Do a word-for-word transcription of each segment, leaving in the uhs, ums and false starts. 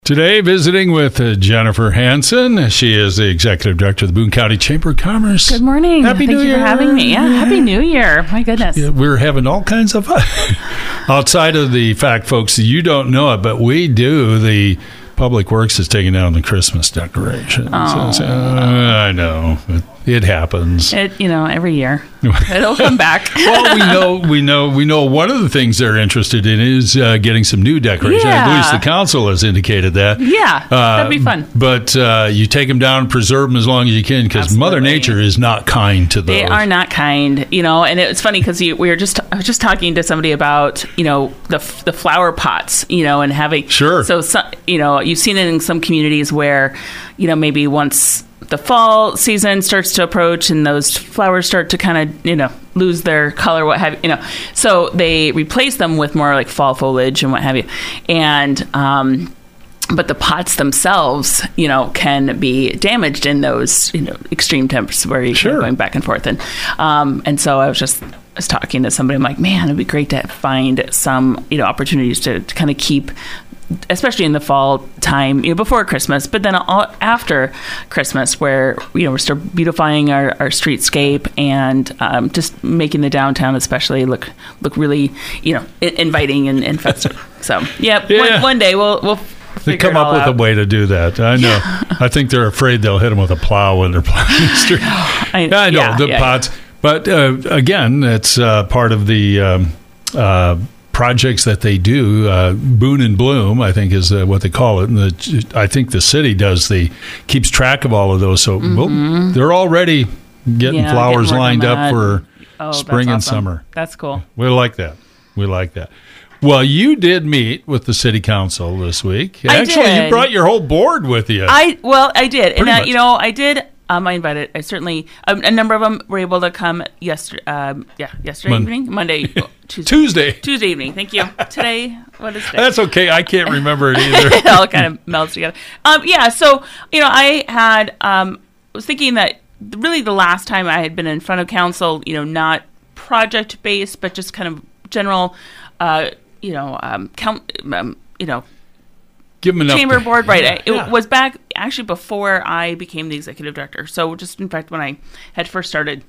Today, visiting with uh, Jennifer Hansen. She is the Executive Director of the Boone County Chamber of Commerce. Good morning. Happy Thank New you Year. for having me. Yeah, Happy New Year. My goodness. Yeah, we're having all kinds of fun. Outside of the fact, folks, you don't know it, but we do. The Public Works is taking down the Christmas decorations. Oh. So, uh, I know. It, it happens. It, you know, every year. It'll come back. Well, we know, we know, we know. One of the things they're interested in is uh, getting some new decorations. Yeah. At least the council has indicated that. Yeah, uh, that'd be fun. But uh, you take them down, preserve them as long as you can, because Mother Nature is not kind to those. They are not kind, you know. And it's funny because we were just I was just talking to somebody about you know the the flower pots, you know, and having sure. So, so you know, you've seen it in some communities where you know maybe once the fall season starts to approach and those flowers start to kind of, you know, lose their color, what have you, you know, so they replace them with more like fall foliage and what have you. And, um, but the pots themselves, you know, can be damaged in those, you know, extreme temps where you're sure. going back and forth. And, um, and so I was just, I was talking to somebody, I'm like, man, it'd be great to find some, you know, opportunities to, to kind of keep, especially in the fall time, you know, before Christmas, but then all, after Christmas, where you know we're still beautifying our, our streetscape and um, just making the downtown, especially look look really, you know, I- inviting and, and festive. So, yep, yeah, one, one day we'll we'll. They come up with out. a way to do that. I know. Yeah. I think they're afraid they'll hit them with a plow when they're plowing the street. I, I know yeah, the yeah, pots, yeah. But uh, again, it's uh, part of the. Um, uh, projects that they do, uh, Boone and Bloom, I think is uh, what they call it. And the, I think the city does the keeps track of all of those. So mm-hmm. well, they're already getting yeah, flowers getting lined up for oh, spring and awesome. summer. That's cool. We like that. We like that. Well, you did meet with the city council this week. I Actually, did. you brought your whole board with you. I well, I did, Pretty and uh, you know, I did. Um, I invited. I certainly um, a number of them were able to come yesterday. Um, yeah, yesterday Mon- evening, Monday, Tuesday. Tuesday, Tuesday evening. Thank you. Today, what is today? That's okay. I can't remember it either. It all kind of melts together. Um, yeah. So you know, I had um, was thinking that really the last time I had been in front of council, you know, not project based, but just kind of general, uh, you know, um, count, um, you know. Give them an Chamber update. board, right? Yeah, it yeah. was back actually before I became the executive director. So just in fact, when I had first started,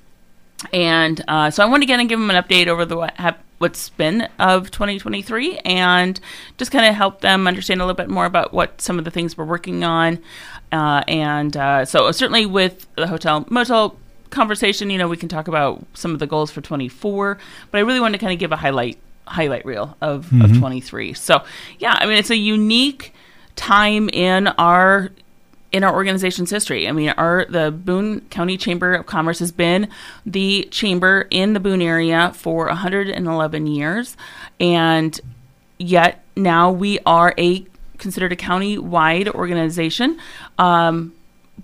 and uh, so I want to again give them an update over the what have, what's been of twenty twenty-three, and just kind of help them understand a little bit more about what some of the things we're working on, uh, and uh, so certainly with the hotel motel conversation, you know, we can talk about some of the goals for twenty-four, but I really want to kind of give a highlight highlight reel of, mm-hmm. of twenty-three. So yeah, I mean, it's a unique time in our in our organization's history. I mean, our the Boone County Chamber of Commerce has been the chamber in the Boone area for one hundred eleven years, and yet now we are a considered a county-wide organization. Um,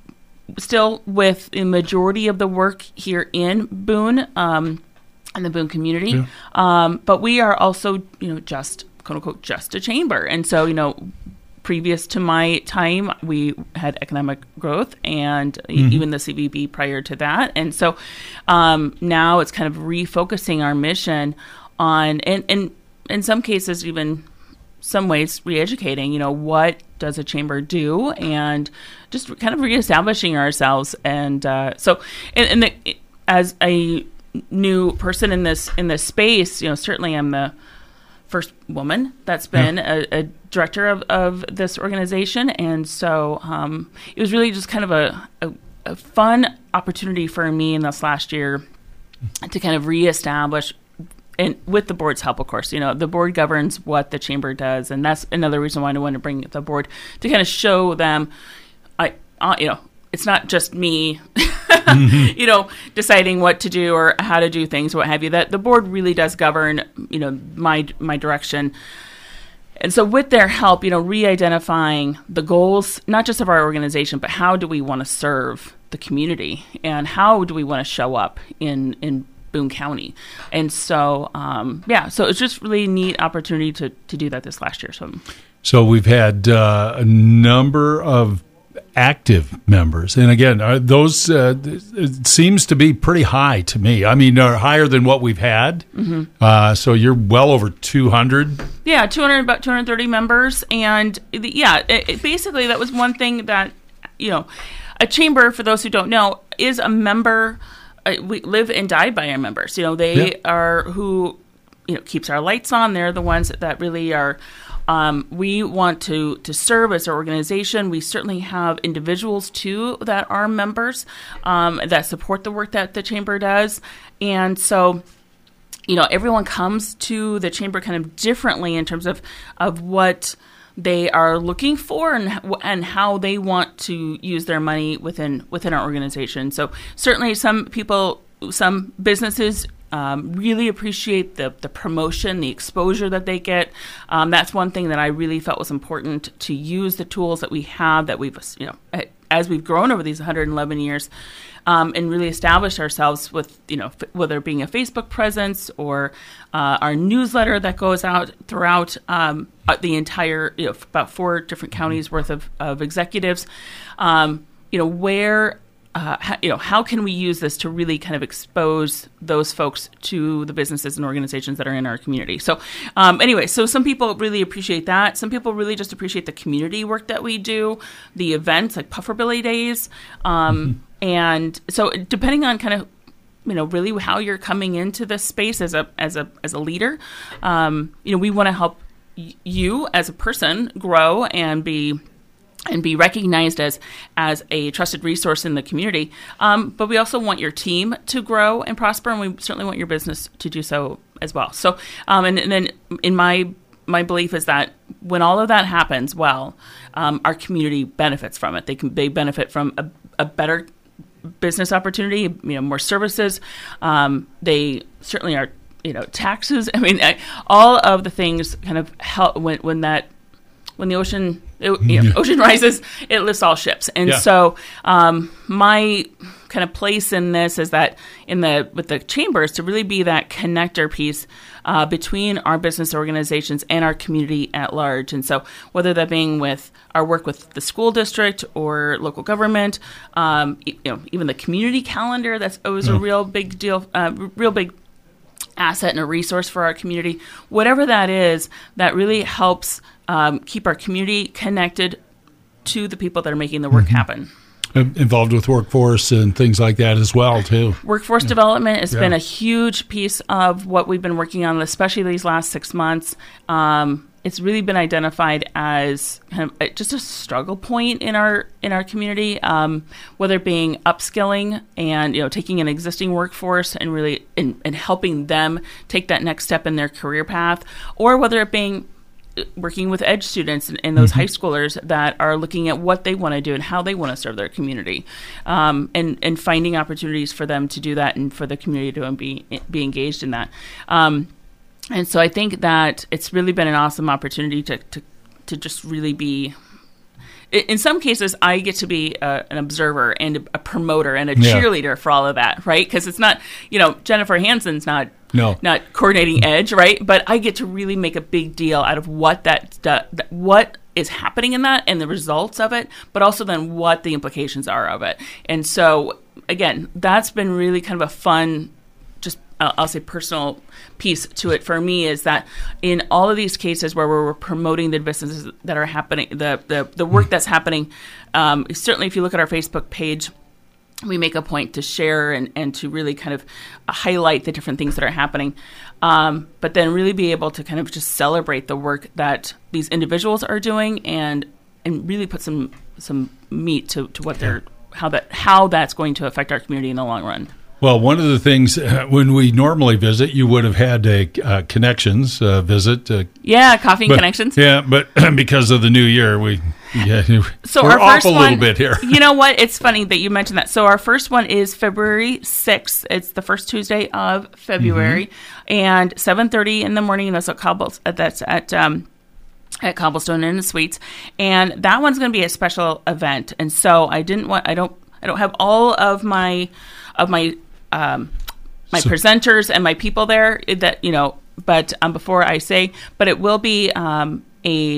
still with the majority of the work here in Boone, um, in the Boone community, yeah. um, but we are also, you know, just quote unquote just a chamber, and so you know. Previous to my time, we had economic growth and mm-hmm. even the C V B prior to that. And so um, now it's kind of refocusing our mission on, and, and in some cases, even some ways, re-educating, you know, what does a chamber do, and just kind of reestablishing ourselves. And uh, so, and, and the, as a new person in this in this space, you know, certainly I'm the first woman that's been yeah. a, a director of, of this organization. And so um, it was really just kind of a, a, a fun opportunity for me in this last year to kind of reestablish, and with the board's help, of course, you know, the board governs what the chamber does. And that's another reason why I want to bring the board to kind of show them, I, uh, you know, it's not just me, mm-hmm. you know, deciding what to do or how to do things, what have you. That the board really does govern, you know, my my direction. And so with their help, you know, re-identifying the goals, not just of our organization, but how do we want to serve the community, and how do we want to show up in in Boone County. And so, um, yeah, so it's just really neat opportunity to to do that this last year. So, so we've had uh, a number of active members. And again, are those uh, it seems to be pretty high to me. I mean, are higher than what we've had. Mm-hmm. Uh, so you're well over two hundred. Yeah, two hundred, about two hundred thirty members. And yeah, it, it basically that was one thing that, you know, a chamber, for those who don't know, is a member. Uh, we live and die by our members. You know, they yeah. are who, you know, keeps our lights on. They're the ones that really are. Um, we want to, to serve as an organization. We certainly have individuals, too, that are members um, that support the work that the Chamber does. And so, you know, everyone comes to the Chamber kind of differently in terms of, of what they are looking for and and how they want to use their money within within our organization. So certainly some people, some businesses Um, really appreciate the the promotion, the exposure that they get. Um, that's one thing that I really felt was important, to use the tools that we have, that we've, you know, as we've grown over these one hundred eleven years, um, and really established ourselves with, you know, f- whether it being a Facebook presence or uh, our newsletter that goes out throughout um, the entire, you know, about four different counties worth of, of executives. Um, you know, where. Uh, how, you know, how can we use this to really kind of expose those folks to the businesses and organizations that are in our community? So um, anyway, so some people really appreciate that. Some people really just appreciate the community work that we do, the events like Pufferbilly Days. Um, mm-hmm. And so depending on kind of, you know, really how you're coming into this space as a as a as a leader, um, you know, we want to help y- you as a person grow and be and be recognized as as a trusted resource in the community. Um, but we also want your team to grow and prosper, and we certainly want your business to do so as well. So, um, and, and then in my my belief is that when all of that happens well, um, our community benefits from it. They can they benefit from a, a better business opportunity, you know, more services. Um, they certainly are, you know, taxes. I mean, all of the things kind of help when when that when the ocean. It, you know, ocean rises, it lifts all ships. And yeah. so um, my kind of place in this is that in the with the chambers to really be that connector piece uh, between our business organizations and our community at large. And so whether that being with our work with the school district or local government, um, you know, even the community calendar, that's always mm. a real big deal, uh, real big asset and a resource for our community. Whatever that is, that really helps Um, keep our community connected to the people that are making the work mm-hmm. happen. Involved with workforce and things like that as well, too. Workforce yeah. development has yeah. been a huge piece of what we've been working on, especially these last six months. Um, it's really been identified as kind of a, just a struggle point in our in our community, um, whether it being upskilling and, you know, taking an existing workforce and really and, and helping them take that next step in their career path, or whether it being working with EDGE students and, and those mm-hmm. high schoolers that are looking at what they want to do and how they want to serve their community, um, and, and finding opportunities for them to do that and for the community to be be engaged in that. Um, and so I think that it's really been an awesome opportunity to to, to just really be. In some cases, I get to be a, an observer and a promoter and a yeah. cheerleader for all of that, right? Because it's not, you know, Jennifer Hansen's not no. not coordinating EDGE, right? But I get to really make a big deal out of what that, that what is happening in that and the results of it, but also then what the implications are of it. And so, again, that's been really kind of a fun, just uh, I'll say personal piece to it for me, is that in all of these cases where we're promoting the businesses that are happening, the the, the work that's happening, um, certainly if you look at our Facebook page, we make a point to share and, and to really kind of highlight the different things that are happening, um, but then really be able to kind of just celebrate the work that these individuals are doing and and really put some some meat to, to what they're how that how that's going to affect our community in the long run. Well, one of the things uh, when we normally visit, you would have had a uh, connections uh, visit. Uh, yeah, coffee and but, connections. Yeah, but because of the new year, we yeah, so we're our off first a little one, bit here. You know what? It's funny that you mentioned that. So our first one is February sixth. It's the first Tuesday of February, mm-hmm. and seven thirty in the morning. That's at Cobbles. That's at. Um, at Cobblestone Inn and Suites, and that one's going to be a special event. And so I didn't want. I don't. I don't have all of my of my. Um, my so, presenters and my people there that, you know, but um, before I say, but it will be um, a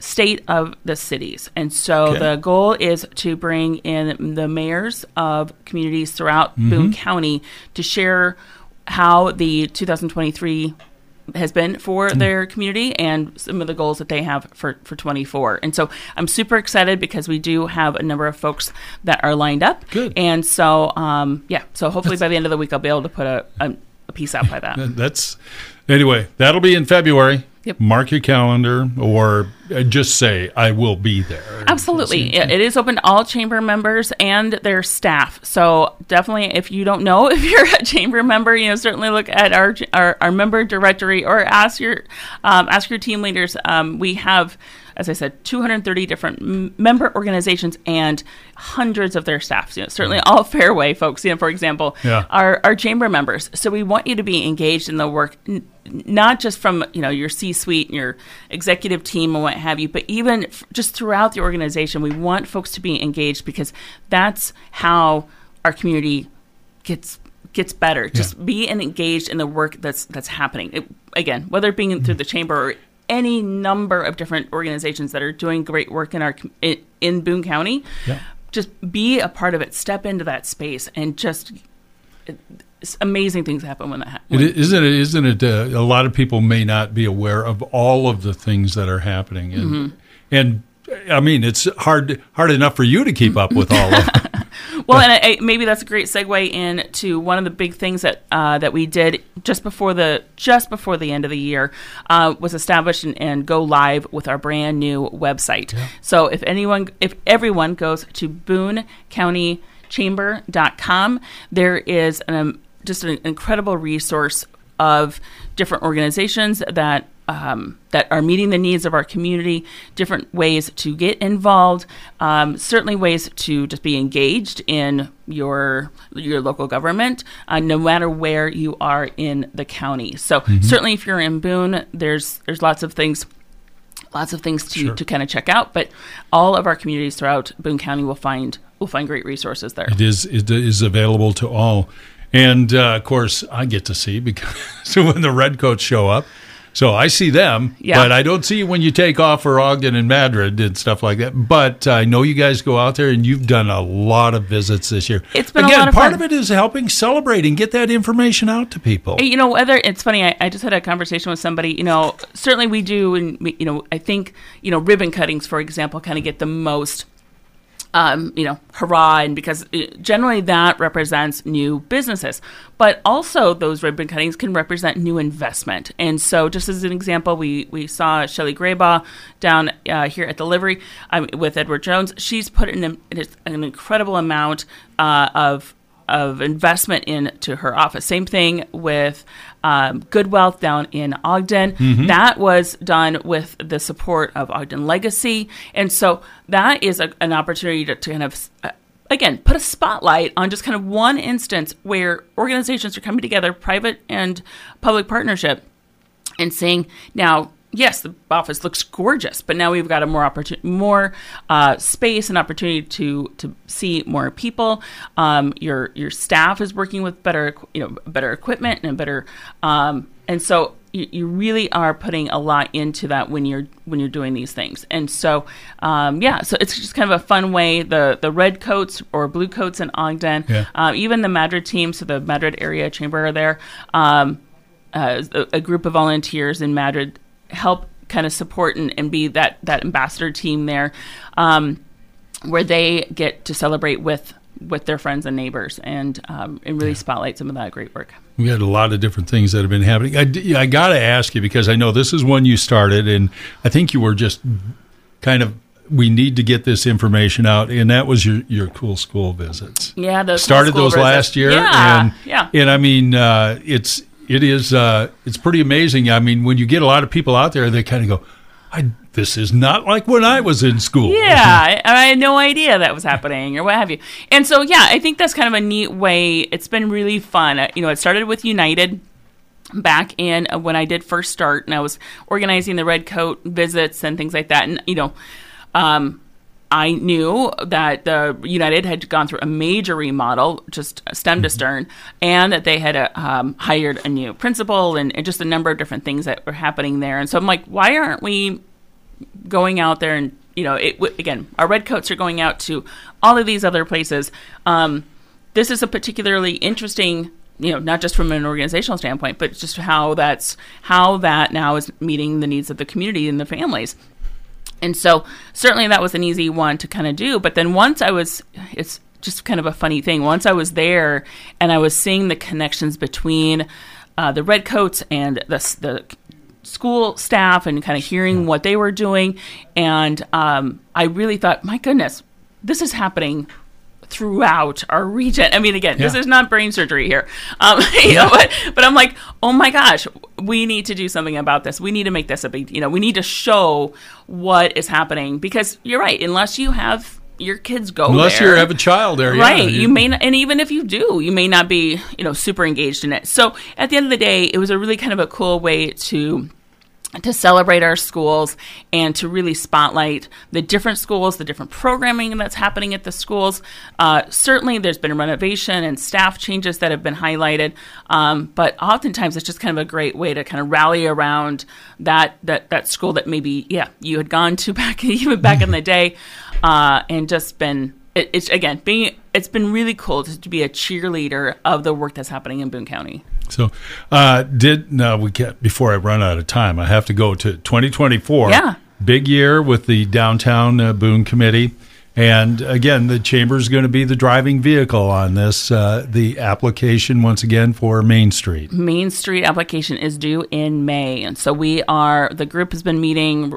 state of the cities. And so Okay. the goal is to bring in the mayors of communities throughout mm-hmm. Boone County to share how the two thousand twenty-three has been for mm. their community and some of the goals that they have for, for twenty-four. And so I'm super excited because we do have a number of folks that are lined up. Good. And so, um, yeah, so hopefully That's, by the end of the week, I'll be able to put a, a, a piece out by that. That's anyway, that'll be in February. Yep. Mark your calendar or just say, I will be there. Absolutely. It is open to all chamber members and their staff. So definitely, if you don't know if you're a chamber member, you know, certainly look at our our, our member directory or ask your um, ask your team leaders. Um, we have, as I said, two hundred thirty different m- member organizations and hundreds of their staff. You know, certainly mm-hmm. all Fairway folks, you know, for example, yeah. are, are chamber members. So we want you to be engaged in the work, n- not just from, you know, your C-suite and your executive team and what have you, but even f- just throughout the organization. We want folks to be engaged because that's how our community gets gets better. Yeah. Just be engaged in the work that's that's happening. It, again, whether it being mm-hmm. through the chamber or any number of different organizations that are doing great work in our in, in Boone County, yeah. just be a part of it. Step into that space, and just it, amazing things happen when that happens. It, isn't it? Isn't it? Uh, a lot of people may not be aware of all of the things that are happening, and mm-hmm. and I mean, it's hard hard enough for you to keep up with all of it. Well, and I, maybe that's a great segue into one of the big things that uh, that we did just before the just before the end of the year uh, was establish and, and go live with our brand new website. Yeah. So if anyone, if everyone goes to boone county chamber dot com, there is an, um, just an incredible resource of different organizations that um, that are meeting the needs of our community, different ways to get involved, um, certainly ways to just be engaged in your your local government, uh, no matter where you are in the county. So mm-hmm. certainly if you're in Boone, there's there's lots of things lots of things to, sure. to kind of check out, but all of our communities throughout Boone County will find will find great resources there. It is it is available to all. And, uh, of course, I get to see because so when the Redcoats show up, so I see them, yeah. but I don't see you when you take off for Ogden and Madrid and stuff like that. But I know you guys go out there, and you've done a lot of visits this year. It's been Again, a lot of part fun. of it is helping celebrate and get that information out to people. You know, whether it's funny, I, I just had a conversation with somebody. You know, certainly we do, and we, you know, I think you know, ribbon cuttings, for example, kind of get the most. Um, you know, hurrah, and because it, generally that represents new businesses, but also those ribbon cuttings can represent new investment. And so just as an example, we, we saw Shelley Graybaugh down uh, here at the Livery um, with Edward Jones. She's put in an, an incredible amount uh, of of investment into her office. Same thing with um, Good Wealth down in Ogden. Mm-hmm. That was done with the support of Ogden Legacy. And so that is a, an opportunity to, to kind of, uh, again, put a spotlight on just kind of one instance where organizations are coming together, private and public partnership, and saying, now, yes, the office looks gorgeous, but now we've got a more opportunity, more uh, space and opportunity to to see more people. Um, your your staff is working with better, you know, better equipment and better, um, and so you, you really are putting a lot into that when you're when you're doing these things. And so, um, yeah, so it's just kind of a fun way. The the red coats or blue coats in Ogden, yeah. uh, even the Madrid team, so the Madrid area chamber are there. Um, uh, a, a group of volunteers in Madrid help kind of support and, and be that, that ambassador team there, um, where they get to celebrate with with their friends and neighbors and um, and really yeah. spotlight some of that great work. We had a lot of different things that have been happening. I, I got to ask you, because I know this is one you started, and I think you were just kind of, we need to get this information out, and that was your, your cool school visits. Yeah, those started cool those visits. last year, yeah, and yeah. and I mean, uh, it's it is uh, it's pretty amazing. I mean, when you get a lot of people out there, they kind of go, I, this is not like when I was in school. Yeah, I, I had no idea that was happening or what have you. And so, yeah, I think that's kind of a neat way. It's been really fun. Uh, you know, it started with United back in uh, when I did first start, and I was organizing the Red Coat visits and things like that. And, you know, um, I knew that the United had gone through a major remodel, just stem mm-hmm. to stern, and that they had uh, um, hired a new principal and, and just a number of different things that were happening there. And so I'm like, why aren't we going out there and, you know, it, again, our Redcoats are going out to all of these other places. Um, this is a particularly interesting, you know, not just from an organizational standpoint, but just how that's how that now is meeting the needs of the community and the families. And so certainly that was an easy one to kind of do. But then once I was, it's just kind of a funny thing. Once I was there and I was seeing the connections between uh, the Redcoats and the, the school staff and kind of hearing what they were doing. And um, I really thought, my goodness, this is happening throughout our region. I mean, again, yeah. this is not brain surgery here. Um, you yeah. know, but, but I'm like, oh my gosh, we need to do something about this. We need to make this a big, you know, we need to show what is happening, because you're right. Unless you have your kids go Unless there. you have a child there. Right. Yeah, you may not, and even if you do, you may not be, you know, super engaged in it. So at the end of the day, it was a really kind of a cool way to to celebrate our schools and to really spotlight the different schools, the different programming that's happening at the schools. Uh, certainly there's been renovation and staff changes that have been highlighted, um, but oftentimes it's just kind of a great way to kind of rally around that that, that school that maybe, yeah, you had gone to back even back in the day, uh, and just been, it, it's, again, being it's been really cool to, to be a cheerleader of the work that's happening in Boone County. So, uh, did now we get before I run out of time, I have to go to twenty twenty-four. Yeah, big year with the downtown uh, Boone Committee, and again, the chamber is going to be the driving vehicle on this. Uh, the application once again for Main Street. Main Street application is due in May, and so we are. The group has been meeting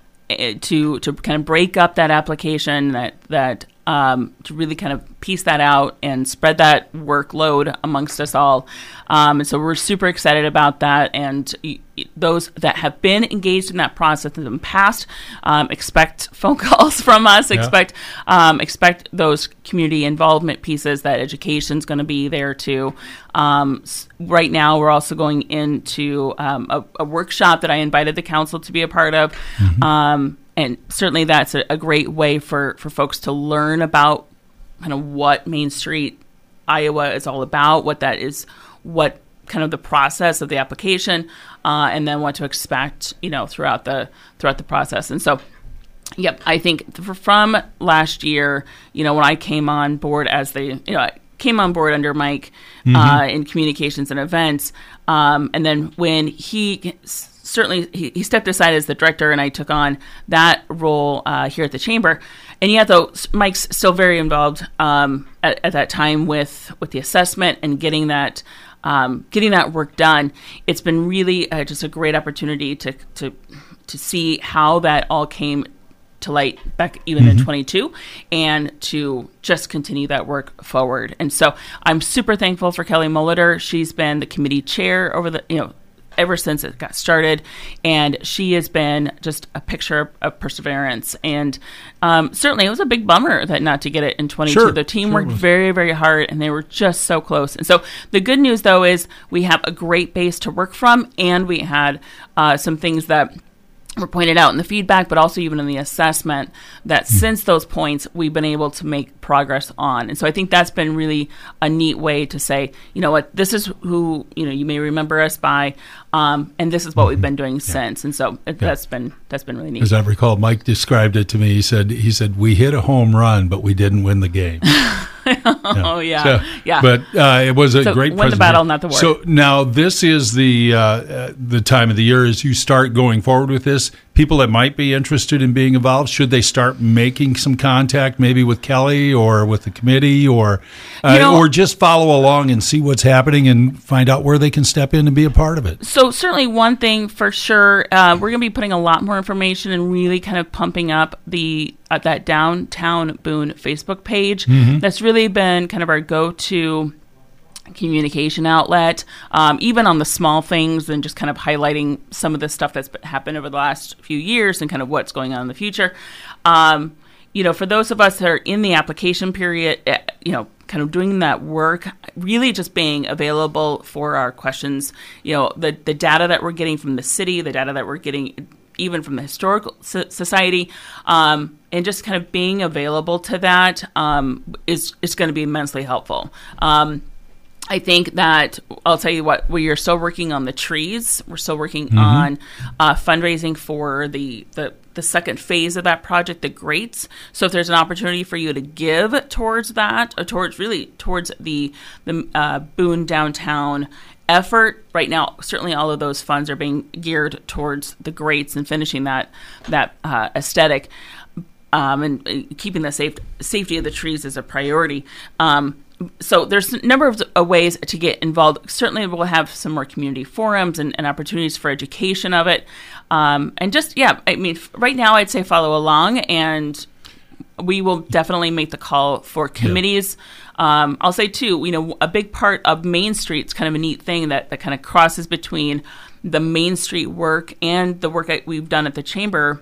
to to kind of break up that application that that. Um, to really kind of piece that out and spread that workload amongst us all. Um, and so we're super excited about that. And y- y- those that have been engaged in that process in the past, um, expect phone calls from us, yeah. expect um, expect those community involvement pieces, that education's going to be there too. Um, s- right now, we're also going into um, a, a workshop that I invited the council to be a part of. Mm-hmm. Um, And certainly that's a, a great way for, for folks to learn about kind of what Main Street Iowa is all about, what that is, what kind of the process of the application, uh, and then what to expect, you know, throughout the throughout the process. And so, yep, I think from last year, you know, when I came on board as the, you know, I came on board under Mike mm-hmm. uh, in communications and events, um, and then when he. Certainly, he, he stepped aside as the director, and I took on that role uh, here at the chamber. And yet, though, Mike's still very involved um, at, at that time with, with the assessment and getting that um, getting that work done. It's been really uh, just a great opportunity to to to see how that all came to light back even mm-hmm. in twenty-two, and to just continue that work forward. And so, I'm super thankful for Kelly Molitor. She's been the committee chair over the you know. ever since it got started, and she has been just a picture of perseverance. And um, certainly it was a big bummer that not to get it in twenty-two. Sure, the team sure worked very, very hard, and they were just so close. And so the good news, though, is we have a great base to work from, and we had uh, some things that were pointed out in the feedback, but also even in the assessment, that mm-hmm. since those points, we've been able to make progress on. And so I think that's been really a neat way to say, you know what, this is who, you know, you may remember us by, um, and this is what mm-hmm. we've been doing yeah. since. And so it, yeah. that's been that's been really neat. As I recall, Mike described it to me. He said, he said, we hit a home run, but we didn't win the game. Oh, yeah. So, yeah. But uh, it was a so great win the battle, not the war. So now this is the uh, uh, the time of the year as you start going forward with this. People that might be interested in being involved, should they start making some contact maybe with Kelly or with the committee, or uh, you know, or just follow along and see what's happening and find out where they can step in and be a part of it? So certainly one thing for sure, uh, we're going to be putting a lot more information and really kind of pumping up the uh, that Downtown Boone Facebook page. Mm-hmm. That's really been kind of our go-to communication outlet, um, even on the small things, and just kind of highlighting some of the stuff that's happened over the last few years and kind of what's going on in the future. Um, you know, for those of us that are in the application period, you know, kind of doing that work, really just being available for our questions, you know, the, the data that we're getting from the city, the data that we're getting even from the Historical Society, um, and just kind of being available to that um, is, is going to be immensely helpful. Um, I think that, I'll tell you what, we are still working on the trees. We're still working mm-hmm. on uh, fundraising for the, the the second phase of that project, the Greats. So if there's an opportunity for you to give towards that, or towards really towards the the uh, Boone downtown effort, right now, certainly all of those funds are being geared towards the Greats and finishing that that uh, aesthetic, um, and uh, keeping the safe, safety of the trees as a priority. Um, so there's a number of uh, ways to get involved. Certainly we'll have some more community forums and, and opportunities for education of it. Um, and just, yeah, I mean, right now I'd say follow along, and we will definitely make the call for committees. Yeah. Um, I'll say, too, you know, a big part of Main Street is kind of a neat thing that, that kind of crosses between the Main Street work and the work that we've done at the Chamber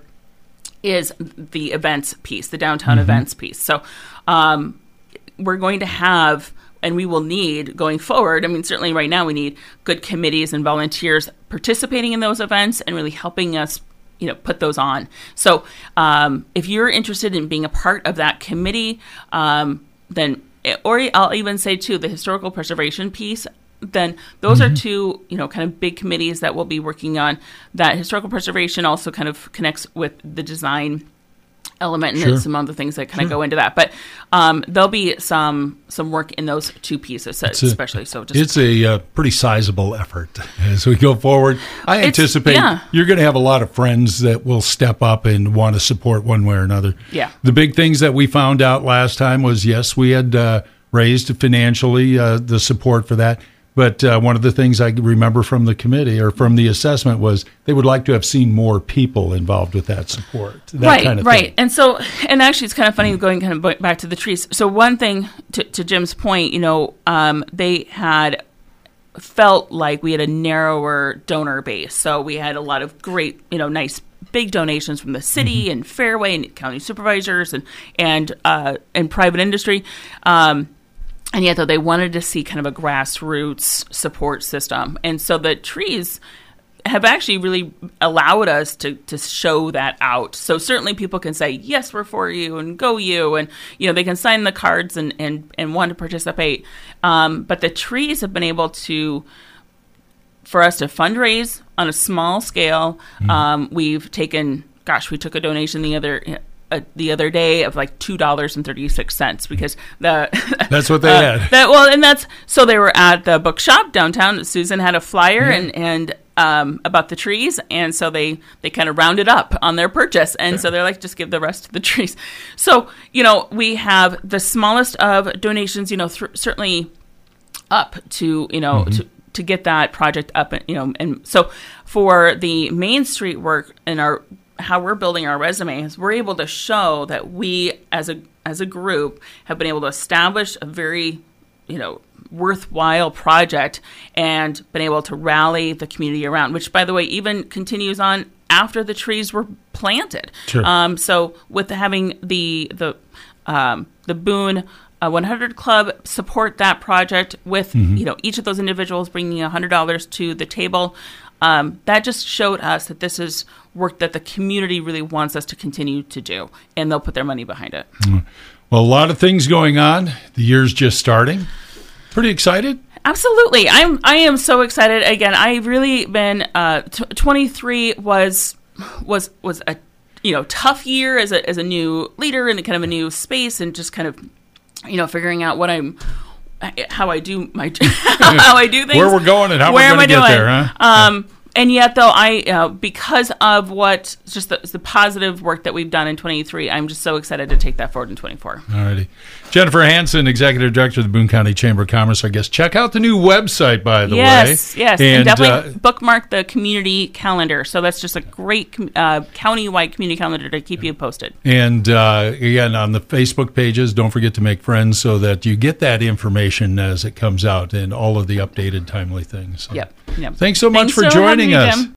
is the events piece, the downtown mm-hmm. events piece. So um, we're going to have, and we will need going forward, I mean, certainly right now we need good committees and volunteers participating in those events and really helping us, you know, put those on. So um, if you're interested in being a part of that committee, um, then, or I'll even say too, the historical preservation piece, then those mm-hmm. are two, you know, kind of big committees that we'll be working on. That historical preservation also kind of connects with the design element and sure. some other things that kind of sure. go into that. But um, there'll be some some work in those two pieces, it's especially. A, so just, it's a uh, pretty sizable effort as we go forward. I anticipate yeah. you're going to have a lot of friends that will step up and want to support one way or another. Yeah. The big things that we found out last time was, yes, we had uh, raised financially uh, the support for that. But uh, one of the things I remember from the committee or from the assessment was they would like to have seen more people involved with that support. That right, kind of right. thing. And so, and actually it's kind of funny going kind of back to the trees. So one thing, to, to Jim's point, you know, um, they had felt like we had a narrower donor base. So we had a lot of great, you know, nice big donations from the city mm-hmm. and Fairway and county supervisors and, and, uh, and private industry. Um And yet, though, they wanted to see kind of a grassroots support system. And so the trees have actually really allowed us to, to show that out. So certainly people can say, yes, we're for you and go you. And, you know, they can sign the cards and, and, and want to participate. Um, but the trees have been able to, for us to fundraise on a small scale. Mm-hmm. Um, we've taken, gosh, we took a donation the other Uh, the other day of like two dollars and thirty six cents because the that's what they uh, had. That, well, and that's so they were at the bookshop downtown. Susan had a flyer yeah. and and um, about the trees, and so they they kind of rounded up on their purchase, and yeah. so they're like, just give the rest to the trees. So you know, we have the smallest of donations, you know, th- certainly up to you know mm-hmm. to. to get that project up, you know, and so for the Main Street work and our how we're building our resumes, we're able to show that we as a as a group have been able to establish a very, you know, worthwhile project and been able to rally the community around, which, by the way, even continues on after the trees were planted. Sure. Um, so with having the the um, the Boone Uh, one hundred Club support that project with, mm-hmm. you know, each of those individuals bringing one hundred dollars to the table. Um, that just showed us that this is work that the community really wants us to continue to do, and they'll put their money behind it. Mm. Well, a lot of things going on. The year's just starting. Pretty excited? Absolutely. I'm, I am so excited. Again, I've really been, uh, t- twenty-three was, was, was a, you know, tough year as a, as a new leader in kind of a new space and just kind of, you know, figuring out what I'm, how I do my, how I do things. Where we're going and how Where we're going to get there, huh? Um, and yet, though, I, uh, because of what, just the, the positive work that we've done in twenty-three, I'm just so excited to take that forward in twenty-four. All righty. Jennifer Hansen, Executive Director of the Boone County Chamber of Commerce, I guess. Check out the new website, by the yes, way. Yes, yes. And, and definitely uh, bookmark the community calendar. So that's just a great uh, county-wide community calendar to keep you posted. And, uh, again, on the Facebook pages, don't forget to make friends so that you get that information as it comes out and all of the updated, timely things. So. Yep. yep. Thanks so much Thanks for for joining having me, us. Jim.